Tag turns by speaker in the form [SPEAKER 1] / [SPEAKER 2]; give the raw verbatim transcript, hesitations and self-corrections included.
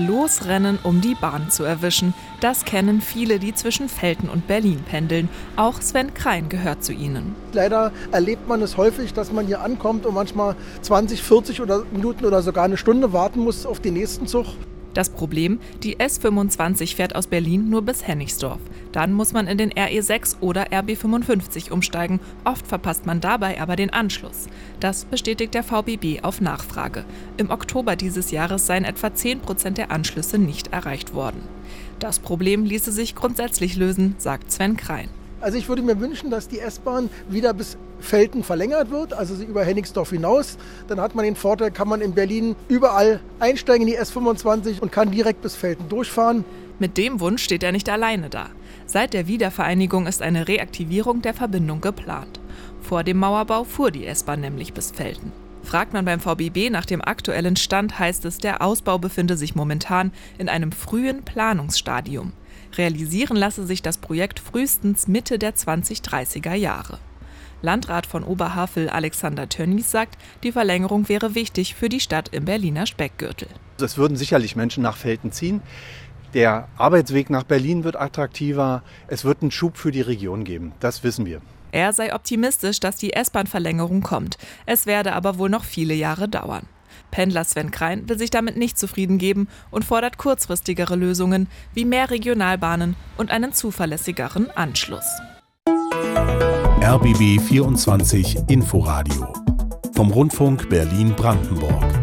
[SPEAKER 1] Losrennen, um die Bahn zu erwischen. Das kennen viele, die zwischen Velten und Berlin pendeln. Auch Sven Krein gehört zu ihnen.
[SPEAKER 2] Leider erlebt man es häufig, dass man hier ankommt und manchmal zwanzig, vierzig oder Minuten oder sogar eine Stunde warten muss auf den nächsten Zug.
[SPEAKER 1] Das Problem, die S fünfundzwanzig fährt aus Berlin nur bis Hennigsdorf. Dann muss man in den R E sechs oder R B fünfundfünfzig umsteigen. Oft verpasst man dabei aber den Anschluss. Das bestätigt der V B B auf Nachfrage. Im Oktober dieses Jahres seien etwa zehn Prozent der Anschlüsse nicht erreicht worden. Das Problem ließe sich grundsätzlich lösen, sagt Sven Krein.
[SPEAKER 2] Also ich würde mir wünschen, dass die S-Bahn wieder bis Velten verlängert wird, also sie über Hennigsdorf hinaus. Dann hat man den Vorteil, kann man in Berlin überall einsteigen in die S fünfundzwanzig und kann direkt bis Velten durchfahren.
[SPEAKER 1] Mit dem Wunsch steht er nicht alleine da. Seit der Wiedervereinigung ist eine Reaktivierung der Verbindung geplant. Vor dem Mauerbau fuhr die S-Bahn nämlich bis Velten. Fragt man beim V B B nach dem aktuellen Stand, heißt es, der Ausbau befinde sich momentan in einem frühen Planungsstadium. Realisieren lasse sich das Projekt frühestens Mitte der zwanzigdreißiger Jahre. Landrat von Oberhavel Alexander Tönnies sagt, die Verlängerung wäre wichtig für die Stadt im Berliner Speckgürtel.
[SPEAKER 3] Es würden sicherlich Menschen nach Velten ziehen. Der Arbeitsweg nach Berlin wird attraktiver. Es wird einen Schub für die Region geben. Das wissen wir.
[SPEAKER 1] Er sei optimistisch, dass die S-Bahn-Verlängerung kommt. Es werde aber wohl noch viele Jahre dauern. Pendler Sven Krein will sich damit nicht zufrieden geben und fordert kurzfristigere Lösungen wie mehr Regionalbahnen und einen zuverlässigeren Anschluss.
[SPEAKER 4] R B B vierundzwanzig Inforadio vom Rundfunk Berlin-Brandenburg.